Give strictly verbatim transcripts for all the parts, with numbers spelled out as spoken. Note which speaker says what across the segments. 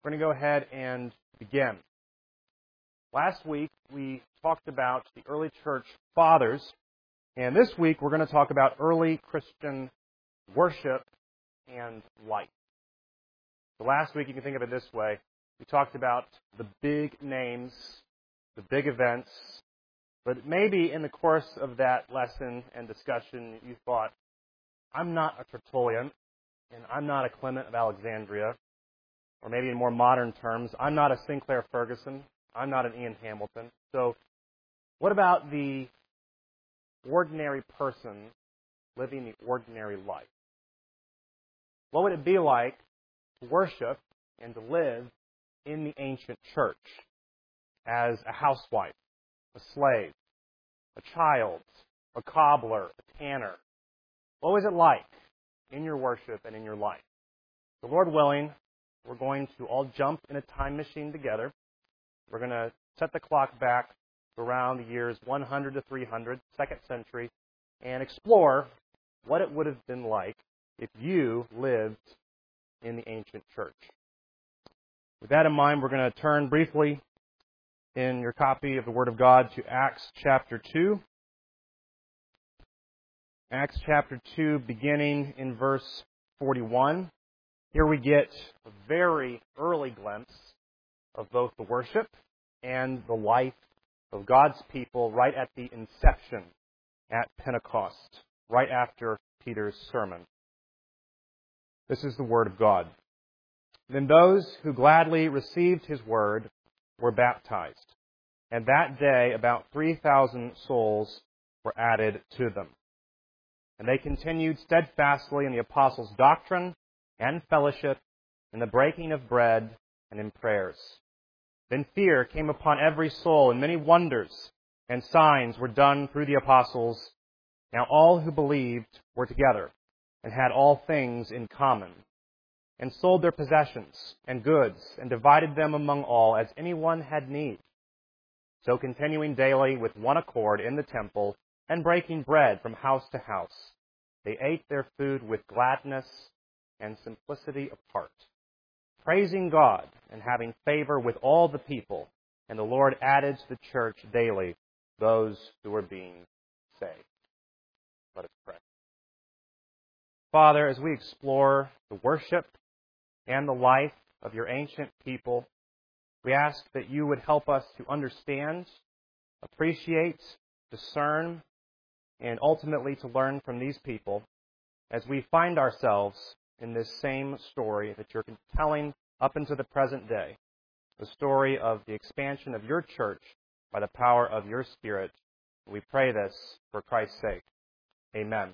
Speaker 1: We're going to go ahead and begin. Last week, we talked about the early church fathers, and this week we're going to talk about early Christian worship and life. So last week, you can think of it this way. We talked about the big names, the big events, but maybe in the course of that lesson and discussion, you thought, I'm not a Tertullian, and I'm not a Clement of Alexandria, or maybe in more modern terms, I'm not a Sinclair Ferguson, I'm not an Ian Hamilton. So what about the ordinary person living the ordinary life? What would it be like to worship and to live in the ancient church as a housewife, a slave, a child, a cobbler, a tanner? What was it like in your worship and in your life? The Lord willing, we're going to all jump in a time machine together. We're going to set the clock back to around the years one hundred to three hundred, second century, and explore what it would have been like if you lived in the ancient church. With that in mind, we're going to turn briefly in your copy of the Word of God to Acts chapter two. Acts chapter two, beginning in verse forty-one. Here we get a very early glimpse of both the worship and the life of God's people right at the inception at Pentecost, right after Peter's sermon. This is the Word of God. Then those who gladly received His word were baptized, and that day about three thousand souls were added to them. And they continued steadfastly in the apostles' doctrine and fellowship, in the breaking of bread, and in prayers. Then fear came upon every soul, and many wonders and signs were done through the apostles. Now all who believed were together, and had all things in common, and sold their possessions and goods, and divided them among all, as anyone had need. So continuing daily with one accord in the temple, and breaking bread from house to house, they ate their food with gladness and simplicity of heart, praising God and having favor with all the people. And the Lord added to the church daily those who were being saved. Let us pray. Father, as we explore the worship and the life of your ancient people, we ask that you would help us to understand, appreciate, discern, and ultimately to learn from these people as we find ourselves in this same story that you're telling up into the present day, the story of the expansion of your church by the power of your Spirit. We pray this for Christ's sake. Amen.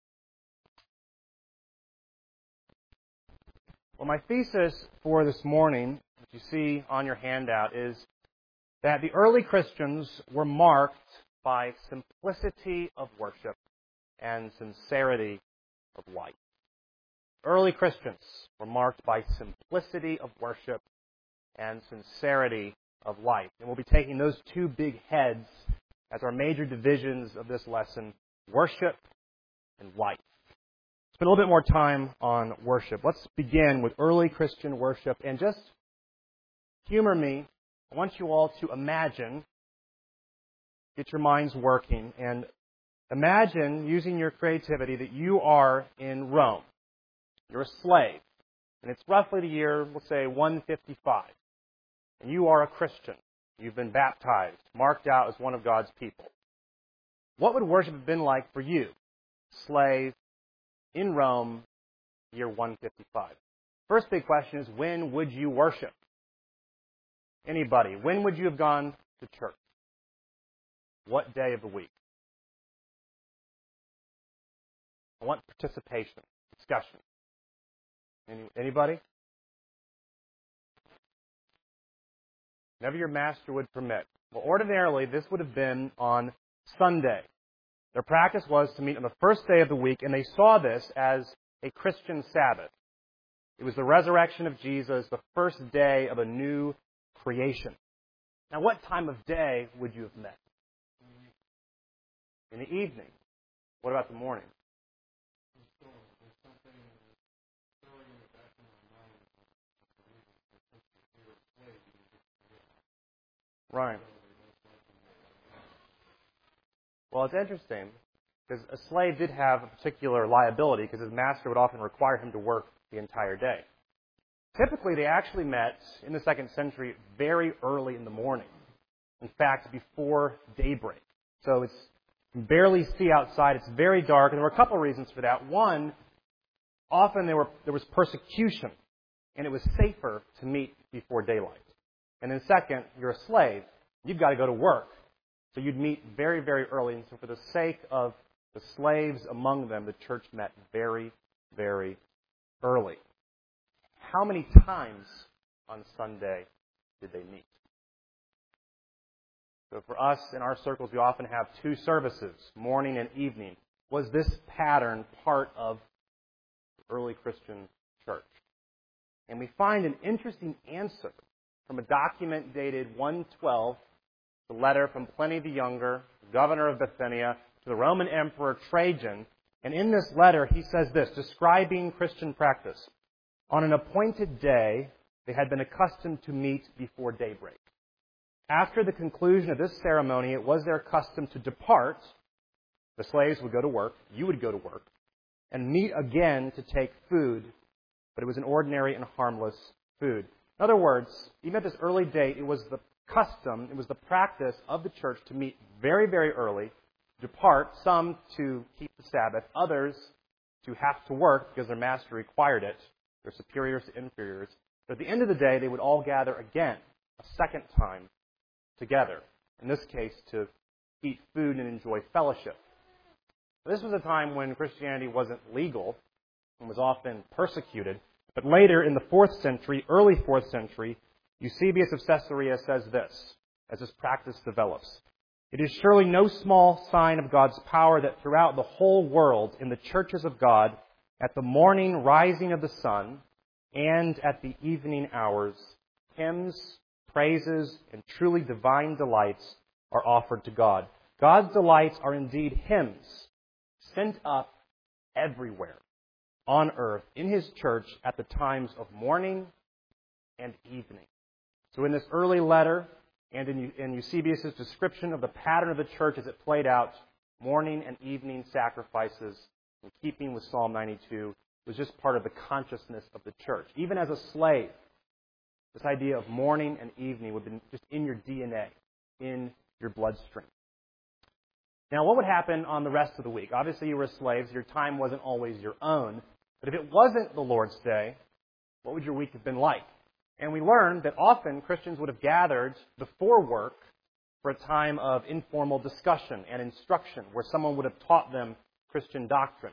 Speaker 1: Well, my thesis for this morning, that you see on your handout, is that the early Christians were marked by simplicity of worship and sincerity of life. Early Christians were marked by simplicity of worship and sincerity of life. And we'll be taking those two big heads as our major divisions of this lesson, worship and life. Spend a little bit more time on worship. Let's begin with early Christian worship. And just humor me. I want you all to imagine, get your minds working, and imagine, using your creativity, that you are in Rome. You're a slave. And it's roughly the year, we'll say, one fifty-five. And you are a Christian. You've been baptized, marked out as one of God's people. What would worship have been like for you, slave, in Rome, year one fifty-five? First big question is, when would you worship? Anybody? When would you have gone to church? What day of the week? I want participation, discussion. Any, anybody? Whenever your master would permit. Well, ordinarily, this would have been on Sunday. Their practice was to meet on the first day of the week, and they saw this as a Christian Sabbath. It was the resurrection of Jesus, the first day of a new creation. Now, what time of day would you have met? In the evening. What about the morning? Right. Well, it's interesting because a slave did have a particular liability because his master would often require him to work the entire day. Typically, they actually met in the second century very early in the morning. In fact, before daybreak. So it's you can barely see outside. It's very dark, and there were a couple of reasons for that. One, often there were there was persecution, and it was safer to meet before daylight. And then second, you're a slave. You've got to go to work. So you'd meet very, very early. And so for the sake of the slaves among them, the church met very, very early. How many times on Sunday did they meet? So for us, in our circles, we often have two services, morning and evening. Was this pattern part of the early Christian church? And we find an interesting answer from a document dated one twelve, the letter from Pliny the Younger, governor of Bithynia, to the Roman Emperor Trajan. And in this letter, he says this, describing Christian practice. On an appointed day, they had been accustomed to meet before daybreak. After the conclusion of this ceremony, it was their custom to depart. The slaves would go to work, you would go to work, and meet again to take food, but it was an ordinary and harmless food. In other words, even at this early date, it was the custom, it was the practice of the church to meet very, very early, depart, some to keep the Sabbath, others to have to work because their master required it, their superiors to inferiors. But at the end of the day, they would all gather again, a second time, together. In this case, to eat food and enjoy fellowship. This was a time when Christianity wasn't legal and was often persecuted. But later, in the fourth century, early fourth century, Eusebius of Caesarea says this, as this practice develops. It is surely no small sign of God's power that throughout the whole world, in the churches of God, at the morning rising of the sun, and at the evening hours, hymns, praises, and truly divine delights are offered to God. God's delights are indeed hymns sent up everywhere on earth in His church at the times of morning and evening. So in this early letter and in, in Eusebius' description of the pattern of the church as it played out, morning and evening sacrifices, in keeping with Psalm ninety-two, was just part of the consciousness of the church. Even as a slave, this idea of morning and evening would have been just in your D N A, in your bloodstream. Now, what would happen on the rest of the week? Obviously, you were slaves. Your time wasn't always your own. But if it wasn't the Lord's Day, what would your week have been like? And we learned that often Christians would have gathered before work for a time of informal discussion and instruction where someone would have taught them Christian doctrine.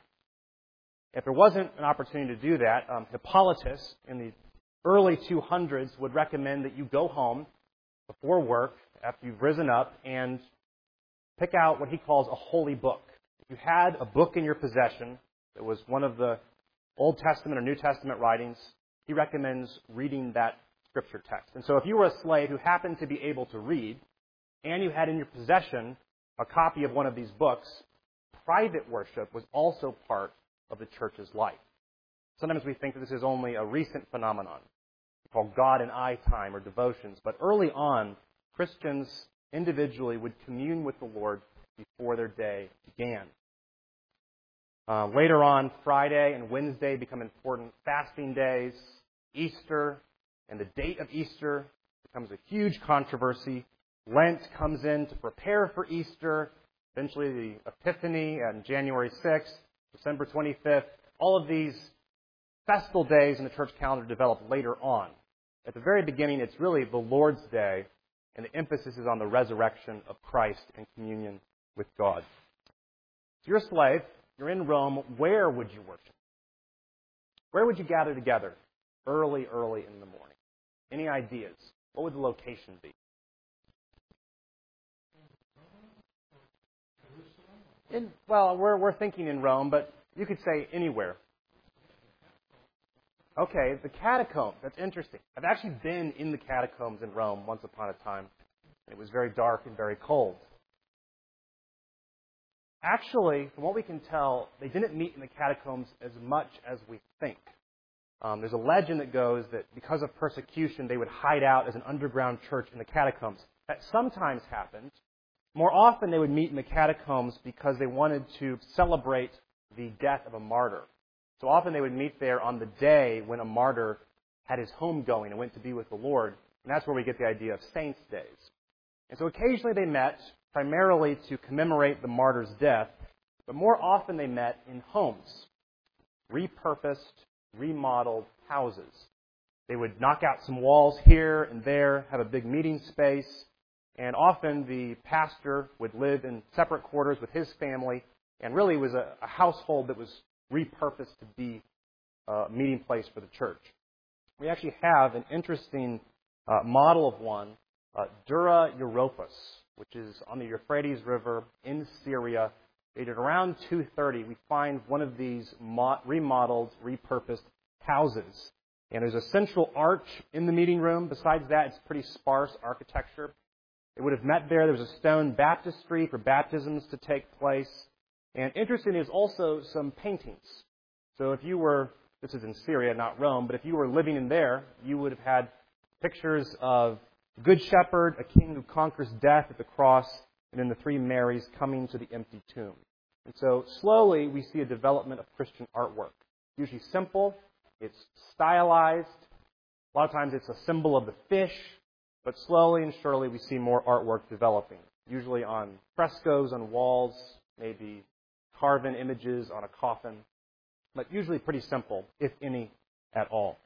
Speaker 1: If there wasn't an opportunity to do that, um, Hippolytus in the early two hundreds would recommend that you go home before work after you've risen up and pick out what he calls a holy book. If you had a book in your possession that was one of the Old Testament or New Testament writings, he recommends reading that scripture text. And so if you were a slave who happened to be able to read, and you had in your possession a copy of one of these books, private worship was also part of the church's life. Sometimes we think that this is only a recent phenomenon called God and I time or devotions. But early on, Christians individually would commune with the Lord before their day began. Uh, later on, Friday and Wednesday become important fasting days. Easter and the date of Easter becomes a huge controversy. Lent comes in to prepare for Easter. Eventually the Epiphany on January sixth, December twenty-fifth. All of these festal days in the church calendar develop later on. At the very beginning, it's really the Lord's Day, and the emphasis is on the resurrection of Christ and communion with God. If you're a slave, you're in Rome, where would you worship? Where would you gather together early, early in the morning? Any ideas? What would the location be? In, well, we're we're thinking in Rome, but you could say anywhere. Okay, the catacombs. That's interesting. I've actually been in the catacombs in Rome once upon a time. It was very dark and very cold. Actually, from what we can tell, they didn't meet in the catacombs as much as we think. Um, there's a legend that goes that because of persecution, they would hide out as an underground church in the catacombs. That sometimes happened. More often they would meet in the catacombs because they wanted to celebrate the death of a martyr. So often they would meet there on the day when a martyr had his home going and went to be with the Lord. And that's where we get the idea of saints' days. And so occasionally they met primarily to commemorate the martyr's death, but more often they met in homes, repurposed, remodeled houses. They would knock out some walls here and there, have a big meeting space, and often the pastor would live in separate quarters with his family, and really was a, a household that was repurposed to be a meeting place for the church. We actually have an interesting uh, model of one, uh, Dura Europos, which is on the Euphrates River in Syria. Dated around two thirty, we find one of these mo- remodeled, repurposed houses. And there's a central arch in the meeting room. Besides that, it's pretty sparse architecture. They would have met there. There was a stone baptistry for baptisms to take place. And interesting is also some paintings. So if you were, this is in Syria, not Rome, but if you were living in there, you would have had pictures of the Good Shepherd, a king who conquers death at the cross, and then the three Marys coming to the empty tomb. And so slowly we see a development of Christian artwork. Usually simple, it's stylized. A lot of times it's a symbol of the fish, but slowly and surely we see more artwork developing. Usually on frescoes on walls, maybe carven images on a coffin, but usually pretty simple, if any at all.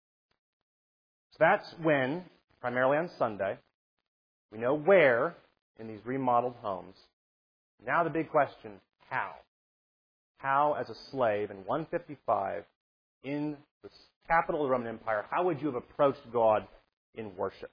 Speaker 1: So that's when, primarily on Sunday, we know where in these remodeled homes. Now the big question, how? How, as a slave in one fifty-five, in the capital of the Roman Empire, how would you have approached God in worship?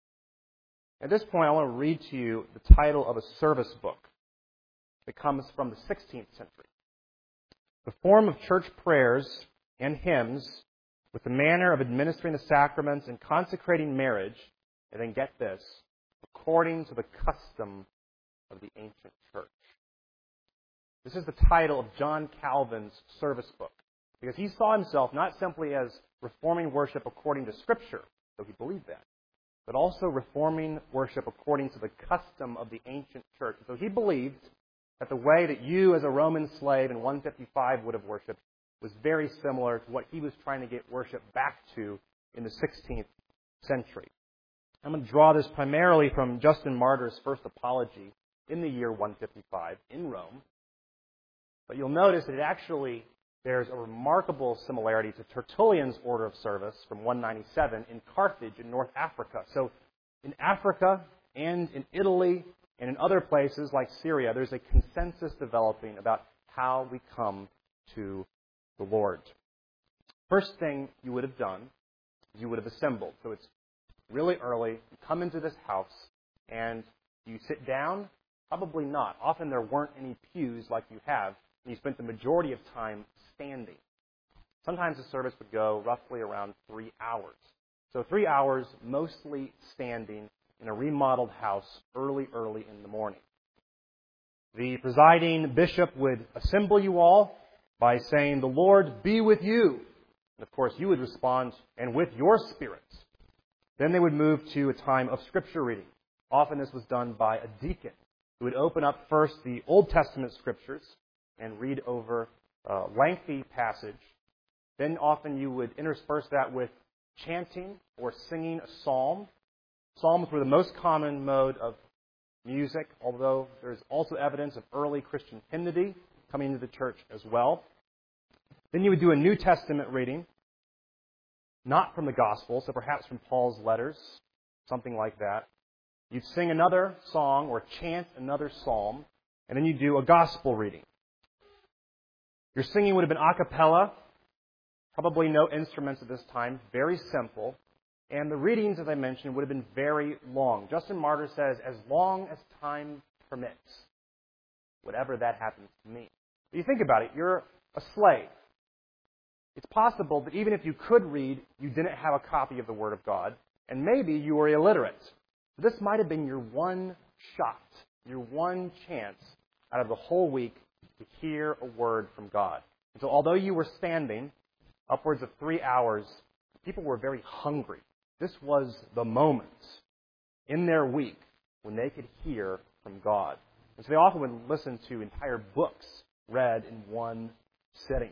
Speaker 1: At this point, I want to read to you the title of a service book that comes from the sixteenth century. The form of church prayers and hymns with the manner of administering the sacraments and consecrating marriage, and then get this, according to the custom of the ancient church. This is the title of John Calvin's service book, because he saw himself not simply as reforming worship according to Scripture, though he believed that, but also reforming worship according to the custom of the ancient church. So he believed that the way that you as a Roman slave in one fifty-five would have worshipped was very similar to what he was trying to get worship back to in the sixteenth century. I'm going to draw this primarily from Justin Martyr's first apology in the year one fifty-five in Rome. But you'll notice that it actually there's a remarkable similarity to Tertullian's order of service from one ninety-seven in Carthage in North Africa. So in Africa and in Italy and in other places like Syria, there's a consensus developing about how we come to the Lord. First thing you would have done, you would have assembled. So it's really early. You come into this house and you sit down? Probably not. Often there weren't any pews like you have, and you spent the majority of time standing. Sometimes the service would go roughly around three hours. So three hours mostly standing in a remodeled house early, early in the morning. The presiding bishop would assemble you all by saying, "The Lord be with you." And of course, you would respond, "And with your spirit." Then they would move to a time of Scripture reading. Often this was done by a deacon who would open up first the Old Testament Scriptures and read over a lengthy passage. Then often you would intersperse that with chanting or singing a psalm. Psalms were the most common mode of music, although there's also evidence of early Christian hymnody coming into the church as well. Then you would do a New Testament reading, not from the Gospel, so perhaps from Paul's letters, something like that. You'd sing another song or chant another psalm, and then you'd do a Gospel reading. Your singing would have been a cappella, probably no instruments at this time, very simple. And the readings, as I mentioned, would have been very long. Justin Martyr says, as long as time permits, whatever that happens to mean. But you think about it, you're a slave. It's possible that even if you could read, you didn't have a copy of the Word of God, and maybe you were illiterate. This might have been your one shot, your one chance out of the whole week to hear a word from God. And so although you were standing upwards of three hours, people were very hungry. This was the moment in their week when they could hear from God. And so they often would listen to entire books read in one sitting.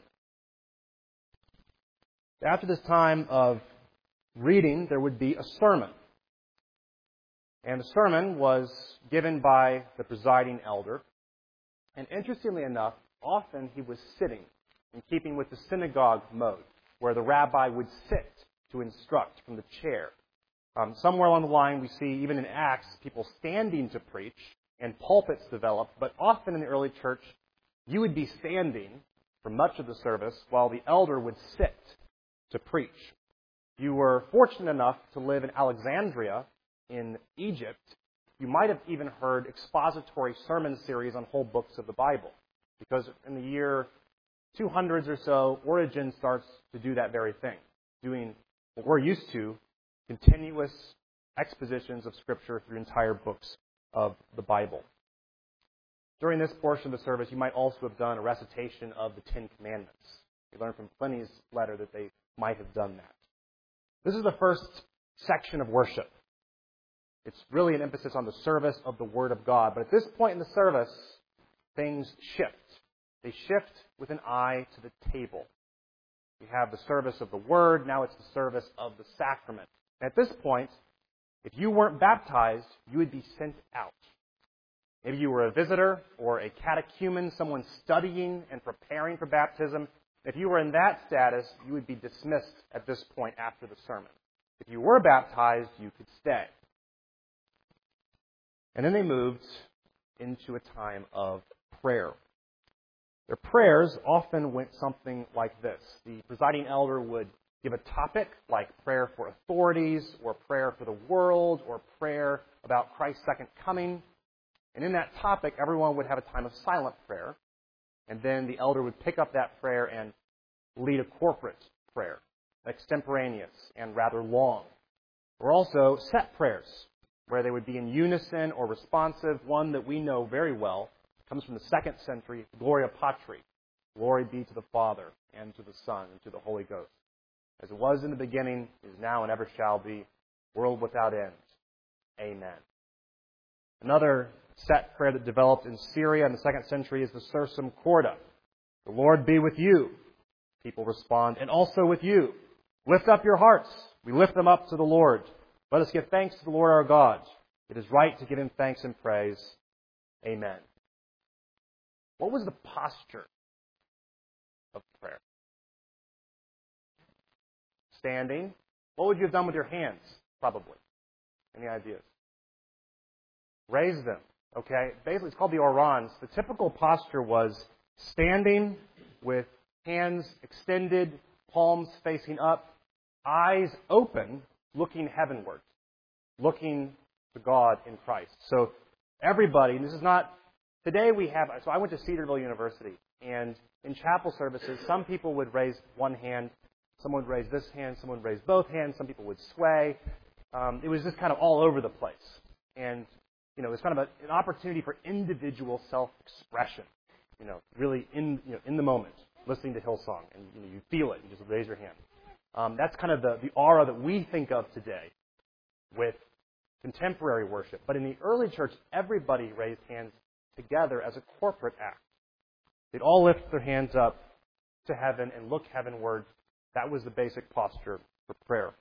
Speaker 1: After this time of reading, there would be a sermon. And the sermon was given by the presiding elder. And interestingly enough, often he was sitting, in keeping with the synagogue mode, where the rabbi would sit to instruct from the chair. Um, somewhere along the line, we see, even in Acts, people standing to preach, and pulpits developed. But often in the early church, you would be standing for much of the service, while the elder would sit to preach. If you were fortunate enough to live in Alexandria, in Egypt, you might have even heard expository sermon series on whole books of the Bible. Because in the year two hundreds or so, Origen starts to do that very thing, doing what we're used to, continuous expositions of Scripture through entire books of the Bible. During this portion of the service, you might also have done a recitation of the Ten Commandments. We learned from Pliny's letter that they might have done that. This is the first section of worship. It's really an emphasis on the service of the Word of God. But at this point in the service, things shift. They shift with an eye to the table. We have the service of the Word. Now it's the service of the sacrament. At this point, if you weren't baptized, you would be sent out. Maybe you were a visitor or a catechumen, someone studying and preparing for baptism. If you were in that status, you would be dismissed at this point after the sermon. If you were baptized, you could stay. And then they moved into a time of prayer. Their prayers often went something like this. The presiding elder would give a topic like prayer for authorities, or prayer for the world, or prayer about Christ's second coming. And in that topic, everyone would have a time of silent prayer. And then the elder would pick up that prayer and lead a corporate prayer, extemporaneous and rather long. Or also set prayers, where they would be in unison or responsive. One that we know very well comes from the second century, Gloria Patri. Glory be to the Father, and to the Son, and to the Holy Ghost. As it was in the beginning, is now, and ever shall be, world without end. Amen. Another set prayer that developed in Syria in the second century is the Sursum Corda. The Lord be with you. People respond, and also with you. Lift up your hearts. We lift them up to the Lord. Let us give thanks to the Lord our God. It is right to give Him thanks and praise. Amen. What was the posture of prayer? Standing. What would you have done with your hands, probably? Any ideas? Raise them. Okay? Basically, it's called the orans. The typical posture was standing with hands extended, palms facing up, eyes open, looking heavenward, looking to God in Christ. So everybody, and this is not, today we have, so I went to Cedarville University, and in chapel services, some people would raise one hand, someone would raise this hand, someone would raise both hands, some people would sway. Um, it was just kind of all over the place. And, you know, it was kind of a, an opportunity for individual self-expression, you know, really in, you know, in the moment, listening to Hillsong, and you know, you feel it, you just raise your hand. Um, that's kind of the, the aura that we think of today with contemporary worship. But in the early church, everybody raised hands together as a corporate act. They'd all lift their hands up to heaven and look heavenward. That was the basic posture for prayer.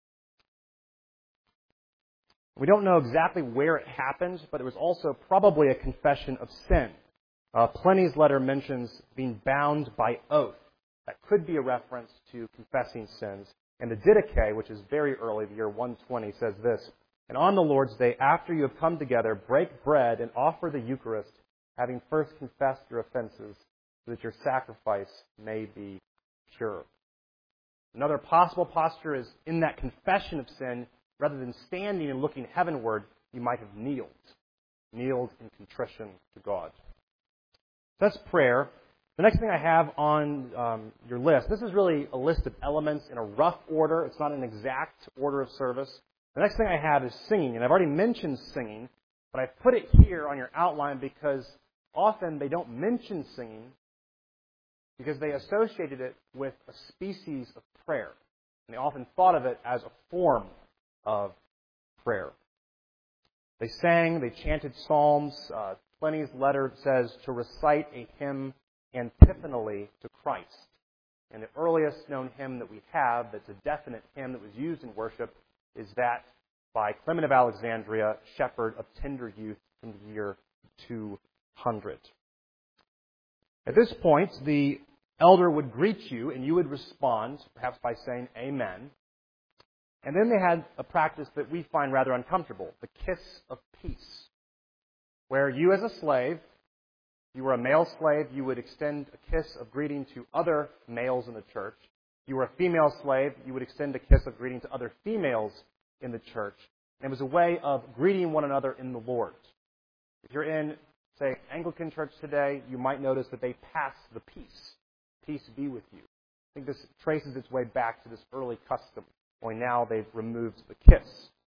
Speaker 1: We don't know exactly where it happened, but it was also probably a confession of sin. Uh, Pliny's letter mentions being bound by oath. That could be a reference to confessing sins. And the Didache, which is very early, the year one twenty, says this: "And on the Lord's Day, after you have come together, break bread and offer the Eucharist, having first confessed your offenses, so that your sacrifice may be pure." Another possible posture is in that confession of sin, rather than standing and looking heavenward, you might have kneeled. Kneeled in contrition to God. That's prayer. The next thing I have on um, your list, this is really a list of elements in a rough order. It's not an exact order of service. The next thing I have is singing, and I've already mentioned singing, but I've put it here on your outline because often they don't mention singing because they associated it with a species of prayer. And they often thought of it as a form of prayer. They sang, they chanted psalms. Uh, Pliny's letter says to recite a hymn antiphonally to Christ. And the earliest known hymn that we have that's a definite hymn that was used in worship is that by Clement of Alexandria, Shepherd of Tender Youth, from the year two hundred. At this point, the elder would greet you, and you would respond, perhaps by saying amen. And then they had a practice that we find rather uncomfortable, the kiss of peace, where you as a slave, you were a male slave, you would extend a kiss of greeting to other males in the church. If you were a female slave, you would extend a kiss of greeting to other females in the church. And it was a way of greeting one another in the Lord. If you're in, say, Anglican church today, you might notice that they pass the peace. Peace be with you. I think this traces its way back to this early custom, only now they've removed the kiss.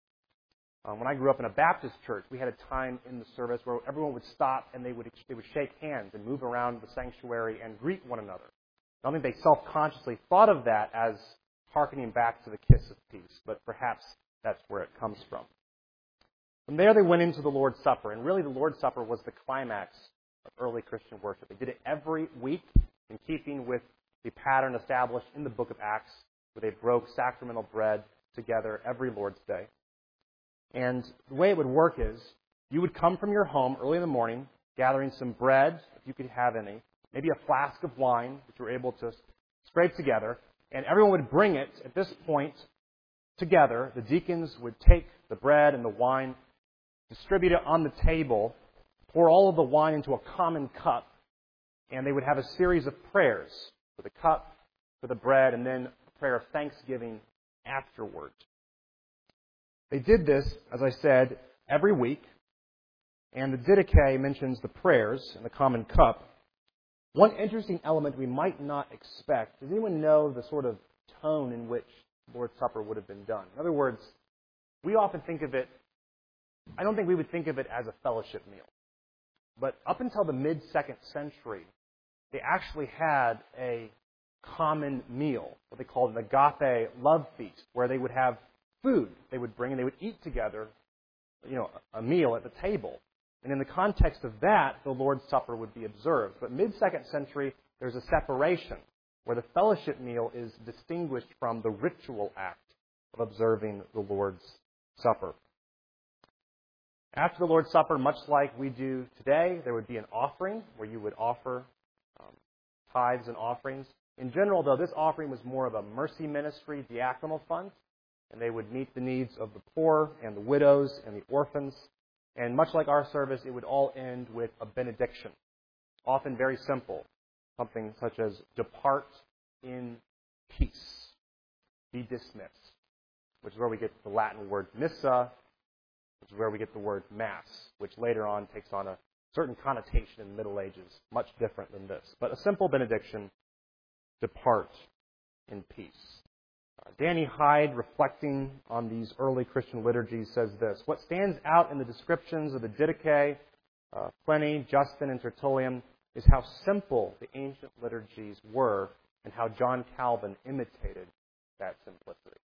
Speaker 1: Um, when I grew up in a Baptist church, we had a time in the service where everyone would stop and they would they would shake hands and move around the sanctuary and greet one another. I don't think they self-consciously thought of that as hearkening back to the kiss of peace, but perhaps that's where it comes from. From there, they went into the Lord's Supper, and really the Lord's Supper was the climax of early Christian worship. They did it every week in keeping with the pattern established in the book of Acts, where they broke sacramental bread together every Lord's Day. And the way it would work is, you would come from your home early in the morning, gathering some bread, if you could have any, maybe a flask of wine, which you were able to scrape together, and everyone would bring it at this point together. The deacons would take the bread and the wine, distribute it on the table, pour all of the wine into a common cup, and they would have a series of prayers for the cup, for the bread, and then a prayer of thanksgiving afterward. They did this, as I said, every week, and the Didache mentions the prayers and the common cup. One interesting element we might not expect, does anyone know the sort of tone in which the Lord's Supper would have been done? In other words, we often think of it, I don't think we would think of it as a fellowship meal. But up until the mid-second century, they actually had a common meal, what they called an agape love feast, where they would have food they would bring and they would eat together, you know, a meal at the table. And in the context of that, the Lord's Supper would be observed. But mid-second century, there's a separation where the fellowship meal is distinguished from the ritual act of observing the Lord's Supper. After the Lord's Supper, much like we do today, there would be an offering where you would offer um, tithes and offerings. In general, though, this offering was more of a mercy ministry diaconal fund, and they would meet the needs of the poor and the widows and the orphans. And much like our service, it would all end with a benediction, often very simple, something such as, "Depart in peace, be dismissed," which is where we get the Latin word missa, which is where we get the word mass, which later on takes on a certain connotation in the Middle Ages, much different than this. But a simple benediction, "Depart in peace." Uh, Danny Hyde, reflecting on these early Christian liturgies, says this: "What stands out in the descriptions of the Didache, uh, Pliny, Justin, and Tertullian is how simple the ancient liturgies were and how John Calvin imitated that simplicity."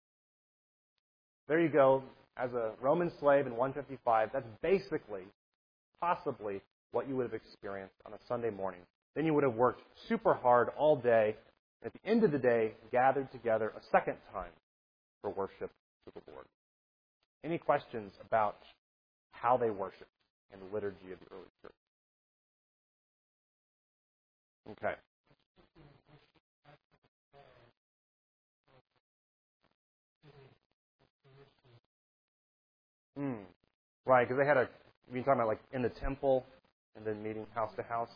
Speaker 1: There you go. As a Roman slave in one fifty-five, that's basically, possibly, what you would have experienced on a Sunday morning. Then you would have worked super hard all day, and at the end of the day, gathered together a second time for worship to the Lord. Any questions about how they worshiped and the liturgy of the early church? Okay. Mm. Right, because they had a, you're talking about like in the temple and then meeting house to house?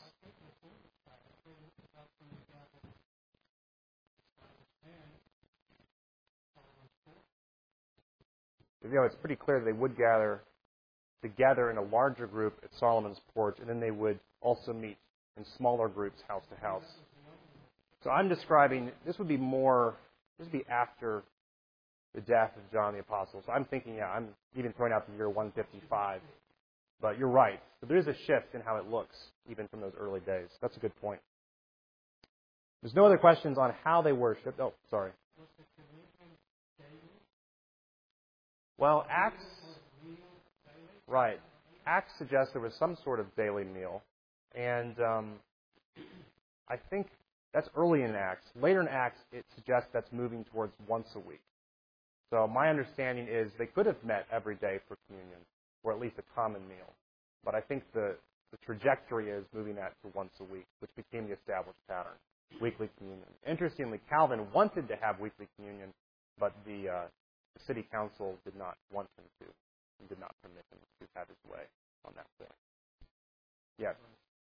Speaker 1: You know, it's pretty clear that they would gather together in a larger group at Solomon's porch, and then they would also meet in smaller groups house to house. So I'm describing, this would be more, this would be after the death of John the Apostle. So I'm thinking, yeah, I'm even throwing out the year one fifty-five. But you're right. So there is a shift in how it looks, even from those early days. That's a good point. There's no other questions on how they worshiped. Oh, sorry. Well, Acts, Right. Acts suggests there was some sort of daily meal, and um, I think that's early in Acts. Later in Acts, it suggests that's moving towards once a week. So my understanding is they could have met every day for communion, or at least a common meal. But I think the, the trajectory is moving that to once a week, which became the established pattern, weekly communion. Interestingly, Calvin wanted to have weekly communion, but the, uh, the city council did not want him to, and did not permit him to have his way on that point. Yes.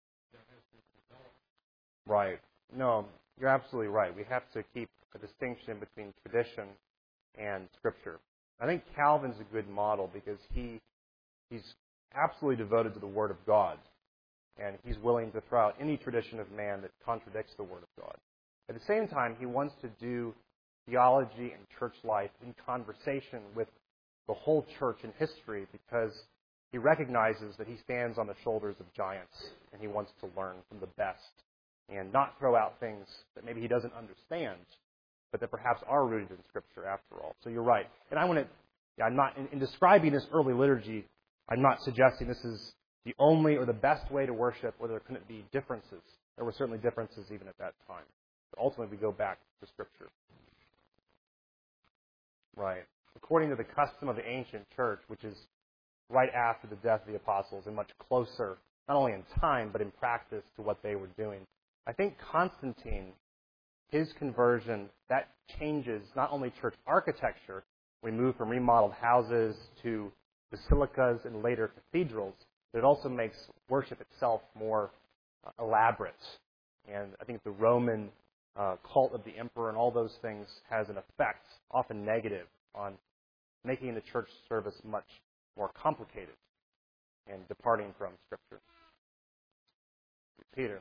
Speaker 1: Right. No, you're absolutely right. We have to keep a distinction between tradition and Scripture. I think Calvin's a good model because he he's absolutely devoted to the Word of God, and he's willing to throw out any tradition of man that contradicts the Word of God. At the same time, he wants to do theology and church life in conversation with the whole church in history because he recognizes that he stands on the shoulders of giants, and he wants to learn from the best and not throw out things that maybe he doesn't understand, but that perhaps are rooted in Scripture after all. So you're right. And I want to, yeah, I'm not, in, in describing this early liturgy, I'm not suggesting this is the only or the best way to worship, or there couldn't be differences. There were certainly differences even at that time. But ultimately, we go back to Scripture. Right. According to the custom of the ancient church, which is right after the death of the apostles and much closer, not only in time, but in practice to what they were doing. I think Constantine, his conversion, that changes not only church architecture, we move from remodeled houses to basilicas and later cathedrals, but it also makes worship itself more uh, elaborate. And I think the Roman uh, cult of the emperor and all those things has an effect, often negative, on making the church service much more complicated and departing from Scripture. Peter.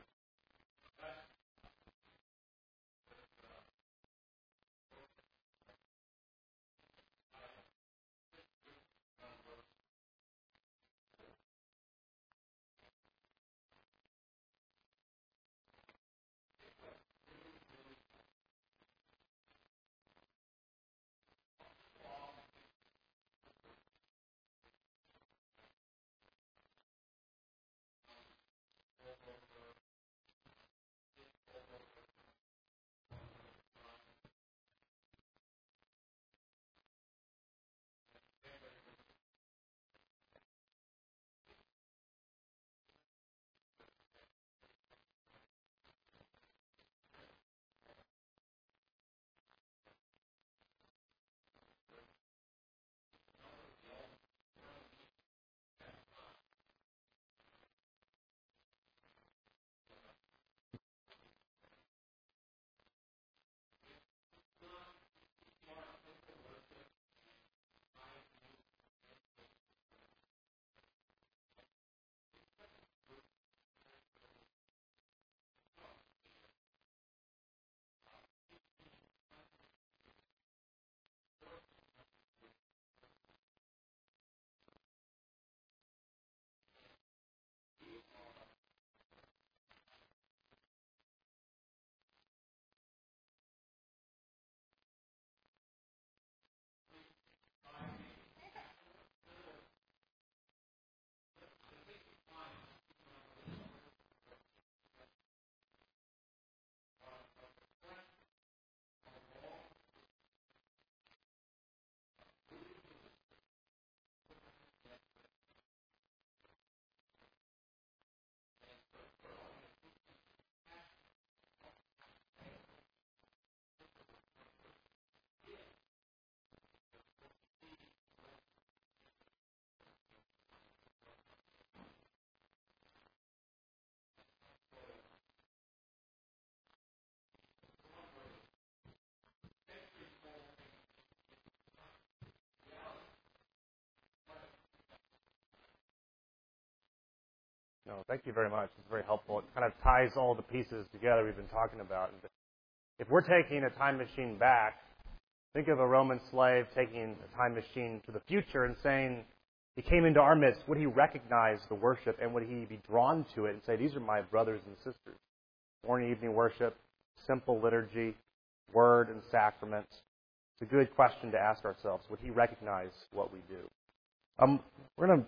Speaker 1: No, thank you very much. It's very helpful. It kind of ties all the pieces together we've been talking about. And if we're taking a time machine back, think of a Roman slave taking a time machine to the future and saying, he came into our midst, would he recognize the worship and would he be drawn to it and say, these are my brothers and sisters? Morning, evening worship, simple liturgy, word and sacraments. It's a good question to ask ourselves. Would he recognize what we do? Um, we're going to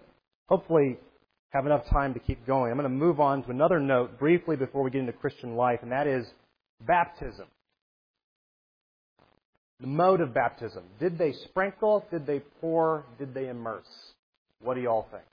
Speaker 1: hopefully have enough time to keep going. I'm going to move on to another note briefly before we get into Christian life, and that is baptism. The mode of baptism. Did they sprinkle? Did they pour? Did they immerse? What do you all think?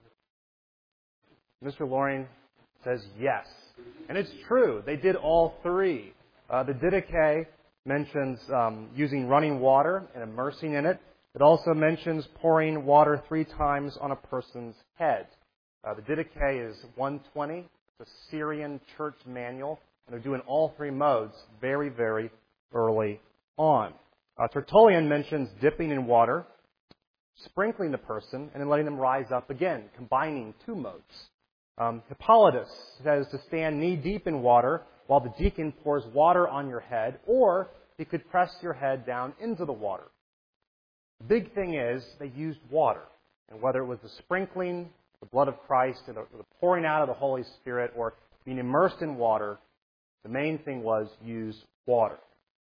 Speaker 1: Mister Loring says yes. And it's true. They did all three. Uh, the Didache mentions um, using running water and immersing in it. It also mentions pouring water three times on a person's head. Uh, the Didache is one twenty. It's a Syrian church manual. And they're doing all three modes very, very early on. Uh, Tertullian mentions dipping in water, sprinkling the person, and then letting them rise up again, combining two modes. Um, Hippolytus says to stand knee-deep in water while the deacon pours water on your head, or he could press your head down into the water. The big thing is they used water. And whether it was the sprinkling, the blood of Christ, or the, or the pouring out of the Holy Spirit, or being immersed in water, the main thing was use water.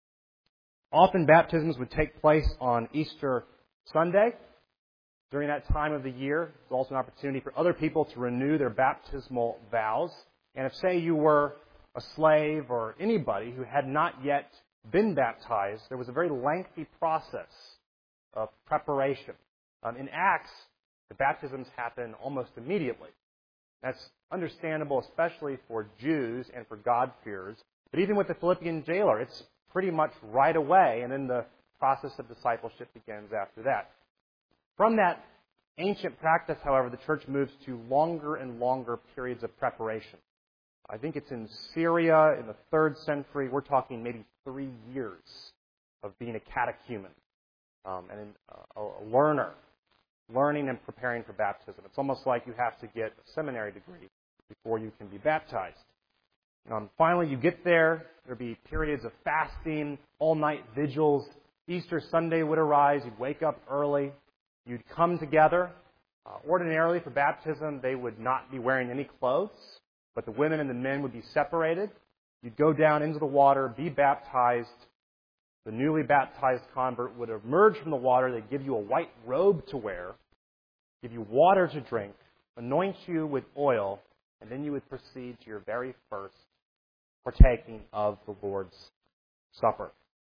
Speaker 1: Often baptisms would take place on Easter Sunday. During that time of the year, it's also an opportunity for other people to renew their baptismal vows. And if, say, you were a slave or anybody who had not yet been baptized, there was a very lengthy process of preparation. Um, in Acts, the baptisms happen almost immediately. That's understandable, especially for Jews and for God-fearers. But even with the Philippian jailer, it's pretty much right away, and then the process of discipleship begins after that. From that ancient practice, however, the church moves to longer and longer periods of preparation. I think it's in Syria in the third century. We're talking maybe three years of being a catechumen um, and a, a learner, learning and preparing for baptism. It's almost like you have to get a seminary degree before you can be baptized. Um, finally, you get there. There'd be periods of fasting, all-night vigils. Easter Sunday would arise. You'd wake up early. You'd come together. Uh, ordinarily, for baptism, they would not be wearing any clothes, but the women and the men would be separated. You'd go down into the water, be baptized. The newly baptized convert would emerge from the water. They'd give you a white robe to wear, give you water to drink, anoint you with oil, and then you would proceed to your very first partaking of the Lord's Supper.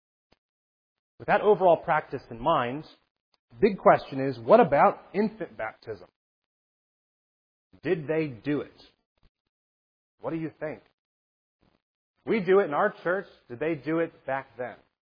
Speaker 1: With that overall practice in mind, the big question is, what about infant baptism? Did they do it? What do you think? We do it in our church. Did they do it back then?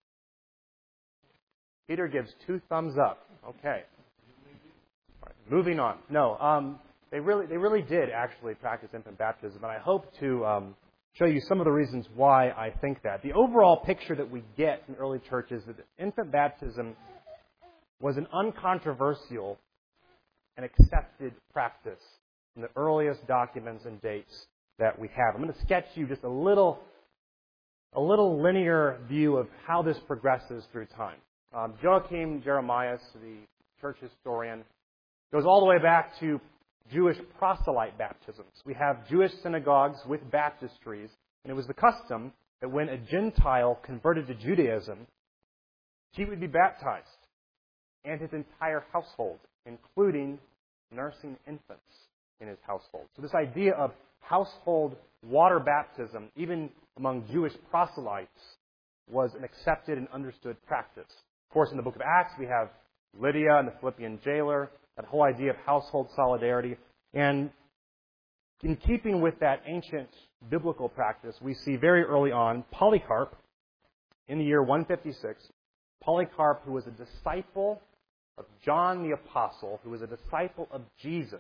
Speaker 1: Peter gives two thumbs up. Okay. All right, moving on. No, um, they really, they really did actually practice infant baptism, and I hope to um, show you some of the reasons why I think that. The overall picture that we get from early churches is that infant baptism was an uncontroversial and accepted practice in the earliest documents and dates that we have. I'm going to sketch you just a little, a little linear view of how this progresses through time. Um, Joachim Jeremias, the church historian, goes all the way back to Jewish proselyte baptisms. We have Jewish synagogues with baptistries, and it was the custom that when a Gentile converted to Judaism, he would be baptized, and his entire household, including nursing infants in his household. So this idea of household water baptism, even among Jewish proselytes, was an accepted and understood practice. Of course, in the book of Acts, we have Lydia and the Philippian jailer, that whole idea of household solidarity. And in keeping with that ancient biblical practice, we see very early on Polycarp, in the year one fifty-six, Polycarp, who was a disciple of John the Apostle, who was a disciple of Jesus,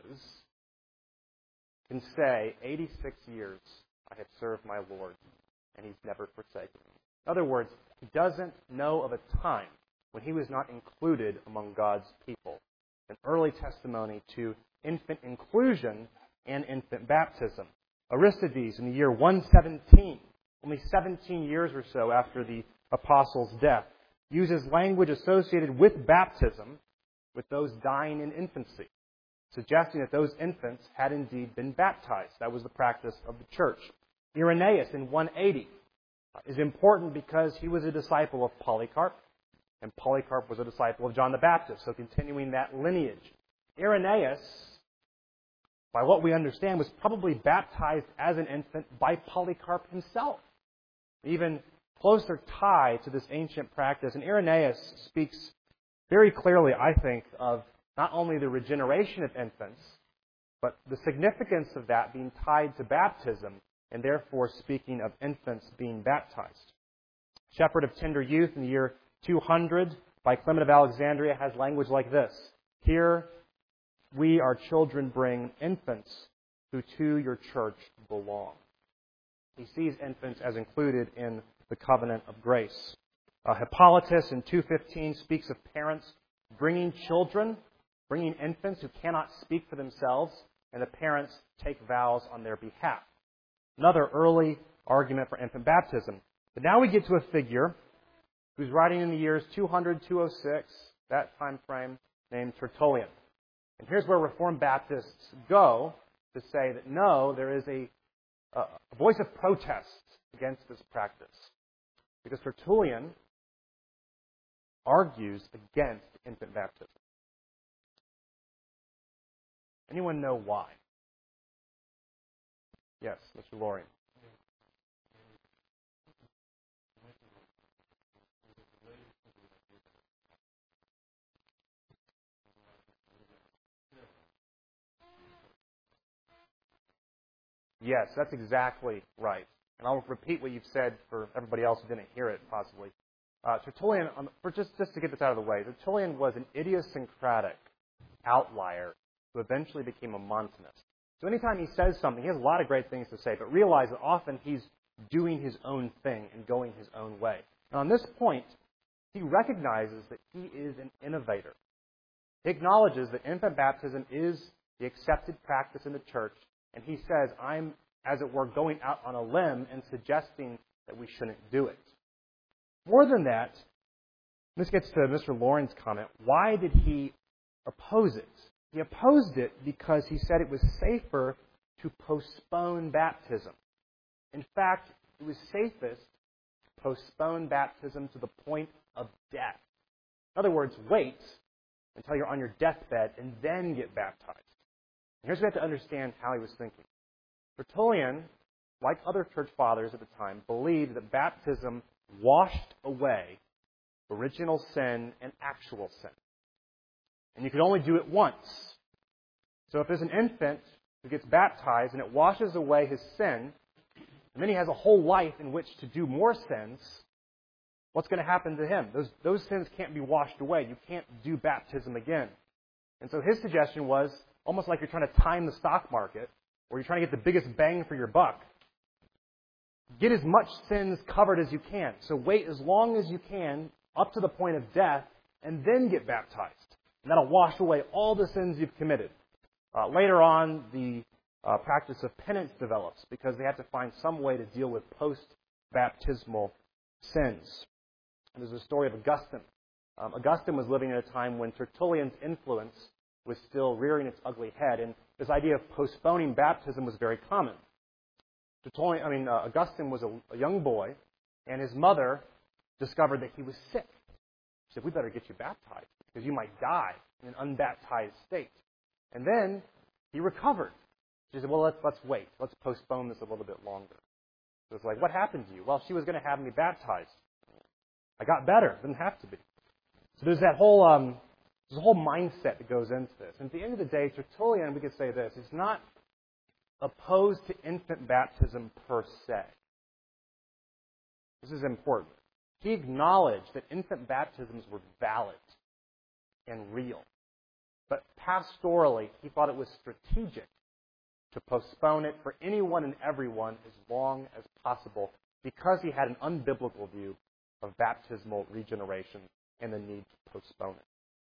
Speaker 1: can say, eighty-six years I have served my Lord, and He's never forsaken me. In other words, he doesn't know of a time when he was not included among God's people. An early testimony to infant inclusion and infant baptism. Aristides, in the year one seventeen, only seventeen years or so after the apostle's death, uses language associated with baptism with those dying in infancy, suggesting that those infants had indeed been baptized. That was the practice of the church. Irenaeus, in one eighty, is important because he was a disciple of Polycarp, and Polycarp was a disciple of John the Baptist, so continuing that lineage. Irenaeus by what we understand, was probably baptized as an infant by Polycarp himself. Even closer tie to this ancient practice. And Irenaeus speaks very clearly, I think, of not only the regeneration of infants, but the significance of that being tied to baptism, and therefore speaking of infants being baptized. Shepherd of Tender Youth in the year two hundred by Clement of Alexandria has language like this. Here we, our children, bring infants who to your church belong. He sees infants as included in the covenant of grace. Uh, Hippolytus in two fifteen speaks of parents bringing children, bringing infants who cannot speak for themselves, and the parents take vows on their behalf. Another early argument for infant baptism. But now we get to a figure who's writing in the years two hundred, two oh six, that time frame, named Tertullian. And here's where Reformed Baptists go to say that no, there is a, a voice of protest against this practice. Because Tertullian argues against infant baptism. Anyone know why? Yes, Mister Lorien. Yes, that's exactly right. And I'll repeat what you've said for everybody else who didn't hear it, possibly. Uh, Tertullian, um, for just, just to get this out of the way, Tertullian was an idiosyncratic outlier who eventually became a Montanist. So anytime he says something, he has a lot of great things to say, but realize that often he's doing his own thing and going his own way. And on this point, he recognizes that he is an innovator. He acknowledges that infant baptism is the accepted practice in the church, and he says, I'm, as it were, going out on a limb and suggesting that we shouldn't do it. More than that, this gets to Mister Lorien's comment, why did he oppose it? He opposed it because he said it was safer to postpone baptism. In fact, it was safest to postpone baptism to the point of death. In other words, wait until you're on your deathbed and then get baptized. And here's what we have to understand how he was thinking. Tertullian, like other church fathers at the time, believed that baptism washed away original sin and actual sin. And you could only do it once. So if there's an infant who gets baptized and it washes away his sin, and then he has a whole life in which to do more sins, what's going to happen to him? Those, those sins can't be washed away. You can't do baptism again. And so his suggestion was almost like you're trying to time the stock market, or you're trying to get the biggest bang for your buck. Get as much sins covered as you can. So wait as long as you can, up to the point of death, and then get baptized. And that'll wash away all the sins you've committed. Uh, later on, the uh, practice of penance develops because they have to find some way to deal with post-baptismal sins. And there's a story of Augustine. Um, Augustine was living at a time when Tertullian's influence was still rearing its ugly head, and this idea of postponing baptism was very common. Tertullian, I mean, uh, Augustine was a, a young boy, and his mother discovered that he was sick. She said, we better get you baptized because you might die in an unbaptized state. And then he recovered. She said, well, let's, let's wait. Let's postpone this a little bit longer. So it's like, what happened to you? Well, she was going to have me baptized. I got better. Didn't have to be. So there's that whole, um, there's a whole mindset that goes into this. And at the end of the day, Tertullian, we could say this, is not opposed to infant baptism per se. This is important. He acknowledged that infant baptisms were valid and real. But pastorally, he thought it was strategic to postpone it for anyone and everyone as long as possible because he had an unbiblical view of baptismal regeneration and the need to postpone it.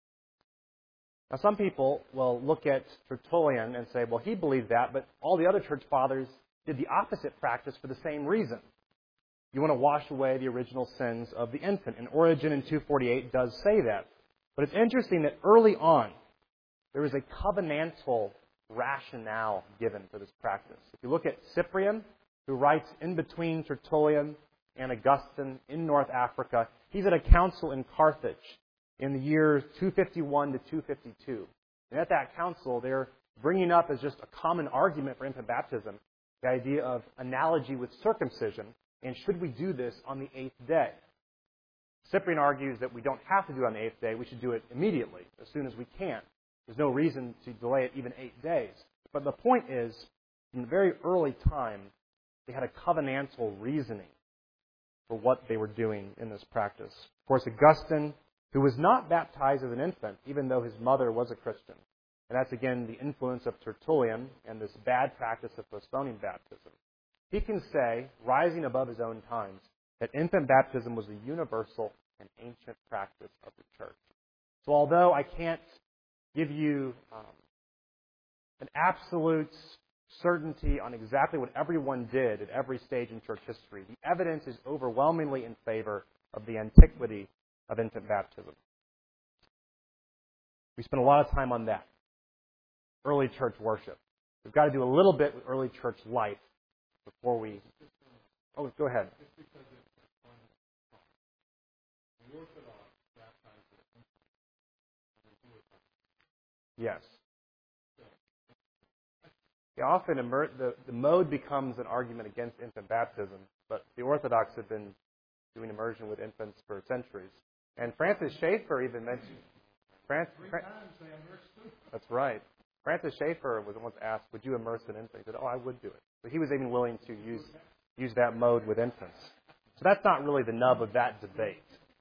Speaker 1: Now, some people will look at Tertullian and say, well, he believed that, but all the other church fathers did the opposite practice for the same reason. You want to wash away the original sins of the infant. And Origen in two forty-eight does say that. But it's interesting that early on, there was a covenantal rationale given for this practice. If you look at Cyprian, who writes in between Tertullian and Augustine in North Africa, he's at a council in Carthage in the years two fifty-one to two fifty-two. And at that council, they're bringing up as just a common argument for infant baptism the idea of analogy with circumcision, and should we do this on the eighth day? Cyprian argues that we don't have to do it on the eighth day. We should do it immediately, as soon as we can. There's no reason to delay it even eight days. But the point is, in the very early time, they had a covenantal reasoning for what they were doing in this practice. Of course, Augustine, who was not baptized as an infant, even though his mother was a Christian. And that's, again, the influence of Tertullian and this bad practice of postponing baptism. He can say, rising above his own times, that infant baptism was a universal and ancient practice of the church. So although I can't give you um, an absolute certainty on exactly what everyone did at every stage in church history, the evidence is overwhelmingly in favor of the antiquity of infant baptism. We spent a lot of time on that. Early church worship. We've got to do a little bit with early church life before we... Oh, go ahead. Yes. Yeah, often immer- the, the mode becomes an argument against infant baptism, but the Orthodox have been doing immersion with infants for centuries. And Francis Schaeffer even mentioned... Fran- Fran- That's right. Francis Schaeffer was once asked, would you immerse an infant? He said, oh, I would do it. So he was even willing to use use that mode with infants. So that's not really the nub of that debate.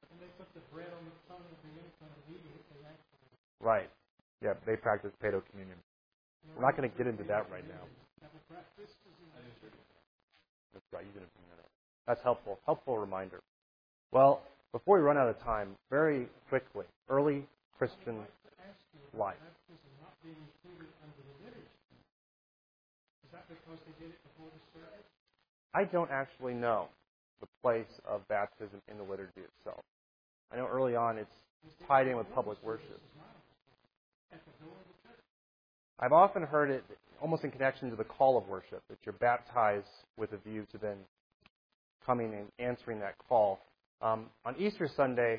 Speaker 1: Right. Yeah, they practice Paedo communion. We're not going to get into that right now. That's right. You didn't bring that up. That's helpful. Helpful reminder. Well, before we run out of time, very quickly, early Christian life. I don't actually know the place of baptism in the liturgy itself. I know early on it's tied in with public worship. I've often heard it almost in connection to the call of worship, that you're baptized with a view to then coming and answering that call. Um, on Easter Sunday,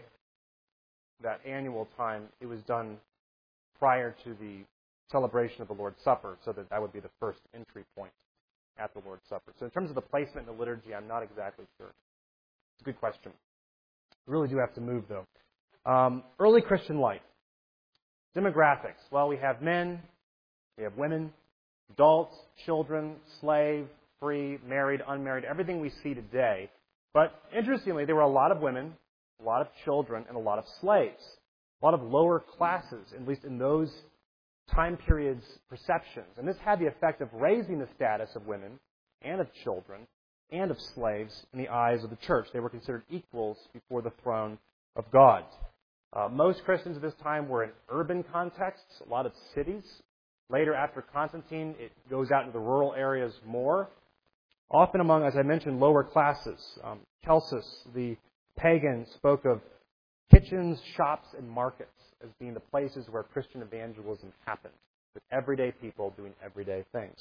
Speaker 1: that annual time, it was done prior to the celebration of the Lord's Supper, so that that would be the first entry point at the Lord's Supper. So in terms of the placement in the liturgy, I'm not exactly sure. It's a good question. We really do have to move, though. Um, early Christian life. Demographics. Well, we have men, we have women, adults, children, slave, free, married, unmarried, everything we see today. But interestingly, there were a lot of women, a lot of children, and a lot of slaves. A lot of lower classes, at least in those time periods' perceptions. And this had the effect of raising the status of women and of children and of slaves in the eyes of the church. They were considered equals before the throne of God. Uh, most Christians at this time were in urban contexts, a lot of cities. Later, after Constantine, it goes out into the rural areas more. Often among, as I mentioned, lower classes. Um, Celsus, the pagan, spoke of kitchens, shops, and markets as being the places where Christian evangelism happened, with everyday people doing everyday things.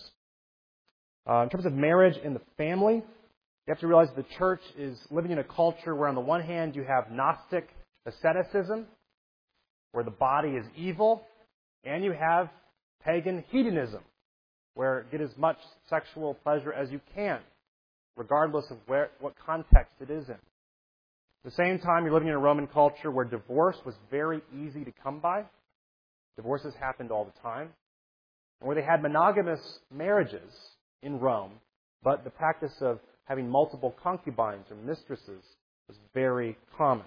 Speaker 1: Uh, in terms of marriage and the family, you have to realize the church is living in a culture where on the one hand you have Gnostic asceticism, where the body is evil, and you have pagan hedonism, where get as much sexual pleasure as you can, regardless of where, what context it is in. At the same time, you're living in a Roman culture where divorce was very easy to come by. Divorces happened all the time. And where they had monogamous marriages in Rome, but the practice of having multiple concubines or mistresses was very common.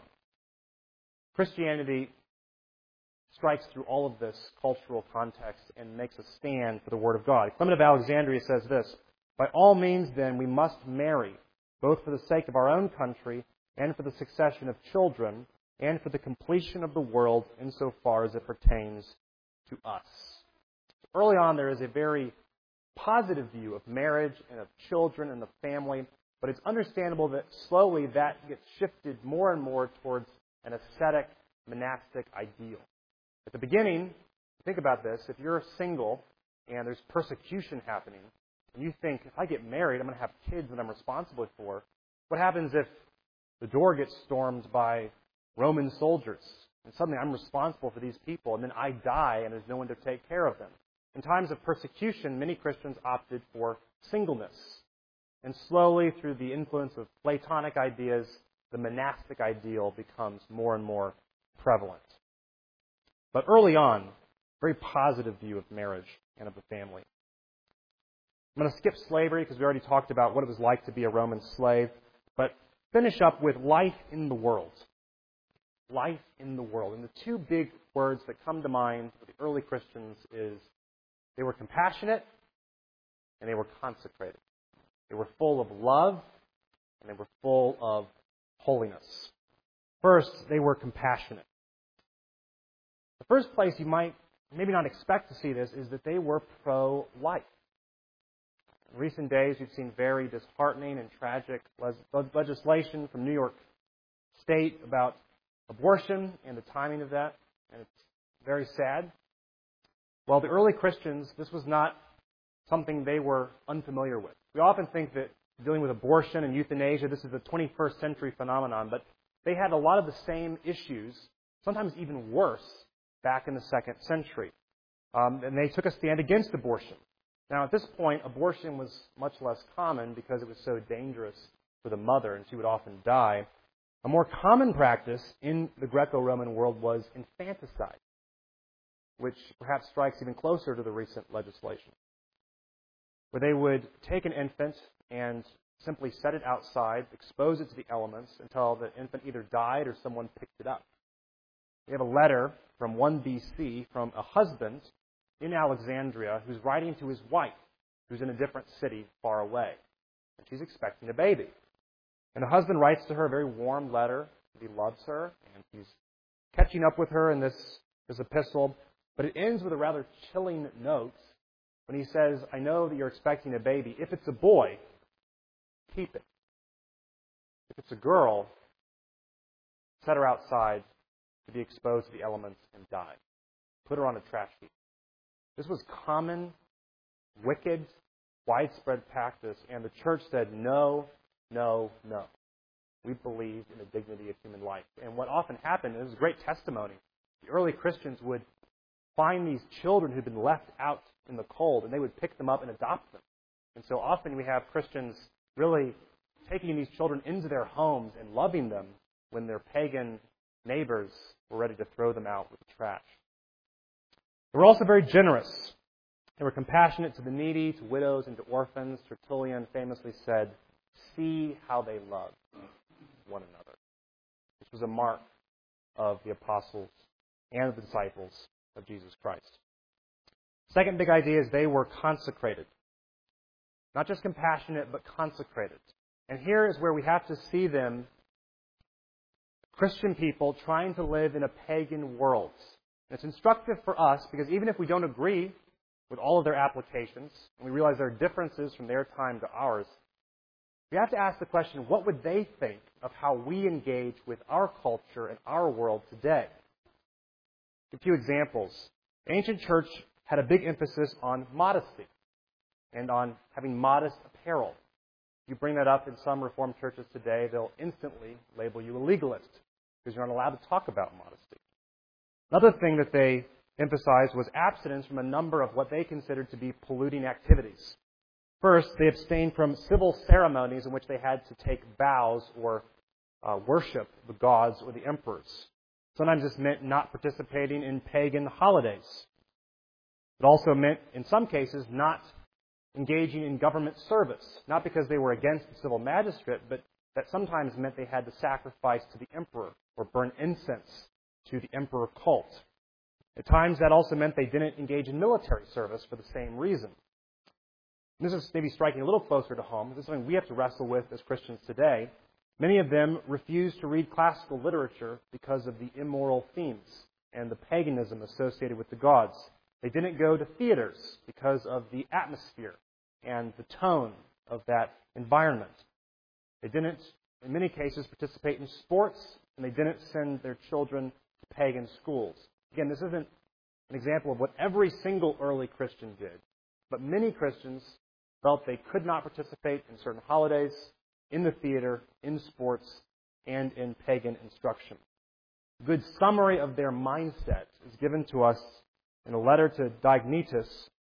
Speaker 1: Christianity strikes through all of this cultural context and makes a stand for the Word of God. Clement of Alexandria says this, "By all means, then, we must marry, both for the sake of our own country and for the succession of children, and for the completion of the world insofar as it pertains to us." Early on, there is a very positive view of marriage and of children and the family, but it's understandable that slowly that gets shifted more and more towards an ascetic, monastic ideal. At the beginning, think about this, if you're single and there's persecution happening, and you think, if I get married, I'm going to have kids that I'm responsible for, what happens if the door gets stormed by Roman soldiers, and suddenly I'm responsible for these people, and then I die and there's no one to take care of them? In times of persecution, many Christians opted for singleness. And slowly, through the influence of Platonic ideas, the monastic ideal becomes more and more prevalent. But early on, very positive view of marriage and of the family. I'm going to skip slavery because we already talked about what it was like to be a Roman slave, but finish up with life in the world. Life in the world. And the two big words that come to mind for the early Christians is they were compassionate and they were consecrated. They were full of love and they were full of holiness. First, they were compassionate. The first place you might maybe not expect to see this is that they were pro-life. In recent days, we've seen very disheartening and tragic legislation from New York State about abortion and the timing of that, and it's very sad. Well, the early Christians, this was not something they were unfamiliar with. We often think that dealing with abortion and euthanasia, this is a twenty-first century phenomenon, but they had a lot of the same issues, sometimes even worse, back in the second century. Um, and they took a stand against abortion. Now, at this point, abortion was much less common because it was so dangerous for the mother, and she would often die. A more common practice in the Greco-Roman world was infanticide, which perhaps strikes even closer to the recent legislation, where they would take an infant and simply set it outside, expose it to the elements until the infant either died or someone picked it up. We have a letter from one B C from a husband in Alexandria who's writing to his wife, who's in a different city far away. And she's expecting a baby. And the husband writes to her a very warm letter. He loves her, and he's catching up with her in this, this epistle. But it ends with a rather chilling note when he says, I know that you're expecting a baby. If it's a boy, keep it. If it's a girl, set her outside to be exposed to the elements and die. Put her on a trash heap. This was common, wicked, widespread practice, and the church said, no, no, no. We believe in the dignity of human life. And what often happened, and this is a great testimony, the early Christians would find these children who'd been left out in the cold, and they would pick them up and adopt them. And so often we have Christians really taking these children into their homes and loving them when their pagan neighbors were ready to throw them out with the trash. They were also very generous. They were compassionate to the needy, to widows, and to orphans. Tertullian famously said, see how they love one another. This was a mark of the apostles and the disciples of Jesus Christ. Second big idea is they were consecrated. Not just compassionate, but consecrated. And here is where we have to see them, Christian people trying to live in a pagan world. And it's instructive for us because even if we don't agree with all of their applications, and we realize there are differences from their time to ours, we have to ask the question, what would they think of how we engage with our culture and our world today? A few examples. The ancient church had a big emphasis on modesty and on having modest apparel. You bring that up in some Reformed churches today, they'll instantly label you a legalist because you're not allowed to talk about modesty. Another thing that they emphasized was abstinence from a number of what they considered to be polluting activities. First, they abstained from civil ceremonies in which they had to take vows or uh, worship the gods or the emperors. Sometimes this meant not participating in pagan holidays. It also meant, in some cases, not engaging in government service, not because they were against the civil magistrate, but that sometimes meant they had to sacrifice to the emperor or burn incense to the emperor cult. At times, that also meant they didn't engage in military service for the same reason. This is maybe striking a little closer to home. This is something we have to wrestle with as Christians today. Many of them refused to read classical literature because of the immoral themes and the paganism associated with the gods. They didn't go to theaters because of the atmosphere and the tone of that environment. They didn't, in many cases, participate in sports, and they didn't send their children to pagan schools. Again, this isn't an example of what every single early Christian did, but many Christians felt they could not participate in certain holidays, in the theater, in sports, and in pagan instruction. A good summary of their mindset is given to us in a letter to Diognetus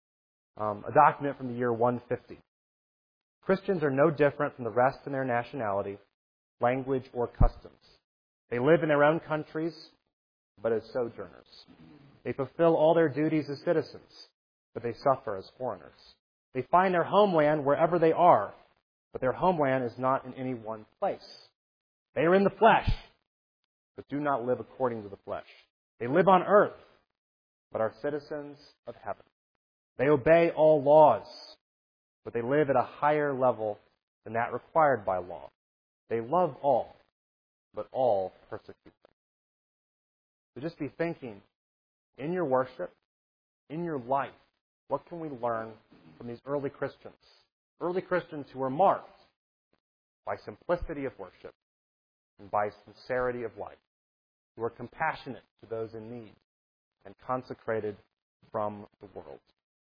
Speaker 1: um, a document from the year one fifty. Christians are no different from the rest in their nationality, language, or customs. They live in their own countries, but as sojourners. They fulfill all their duties as citizens, but they suffer as foreigners. They find their homeland wherever they are, but their homeland is not in any one place. They are in the flesh, but do not live according to the flesh. They live on earth, but are citizens of heaven. They obey all laws, but they live at a higher level than that required by law. They love all, but all persecute them. So just be thinking, in your worship, in your life, what can we learn from these early Christians? Early Christians who were marked by simplicity of worship and by sincerity of life, who were compassionate to those in need and consecrated from the world.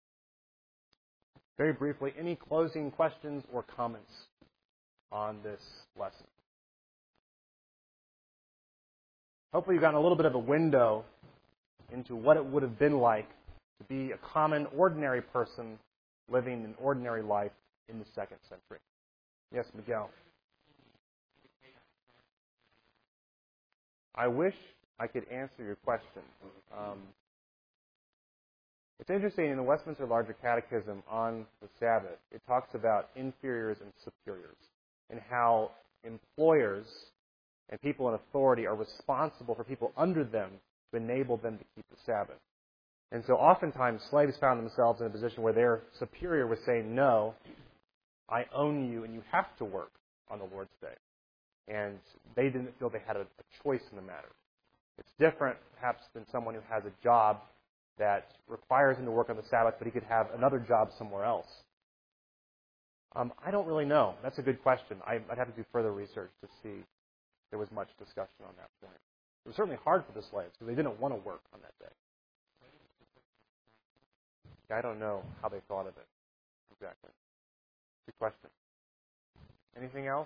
Speaker 1: Very briefly, any closing questions or comments on this lesson? Hopefully you've gotten a little bit of a window into what it would have been like to be a common, ordinary person living an ordinary life in the second century. Yes, Miguel. I wish I could answer your question. Um, it's interesting, in the Westminster Larger Catechism on the Sabbath, it talks about inferiors and superiors and how employers and people in authority are responsible for people under them to enable them to keep the Sabbath. And so oftentimes slaves found themselves in a position where their superior was saying, no, I own you and you have to work on the Lord's Day. And they didn't feel they had a, a choice in the matter. It's different, perhaps, than someone who has a job that requires him to work on the Sabbath, but he could have another job somewhere else. Um, I don't really know. That's a good question. I, I'd have to do further research to see if there was much discussion on that point. It was certainly hard for the slaves because they didn't want to work on that day. I don't know how they thought of it exactly. Good question. Anything else?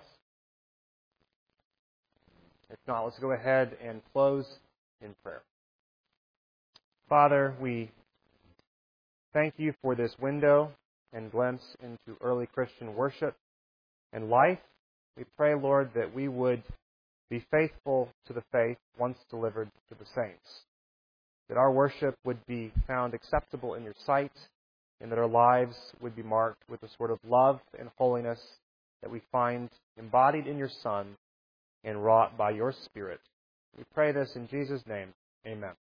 Speaker 1: If not, let's go ahead and close in prayer. Father, we thank you for this window and glimpse into early Christian worship and life. We pray, Lord, that we would be faithful to the faith once delivered to the saints, that our worship would be found acceptable in your sight, and that our lives would be marked with the sort of love and holiness that we find embodied in your Son and wrought by your Spirit. We pray this in Jesus' name. Amen.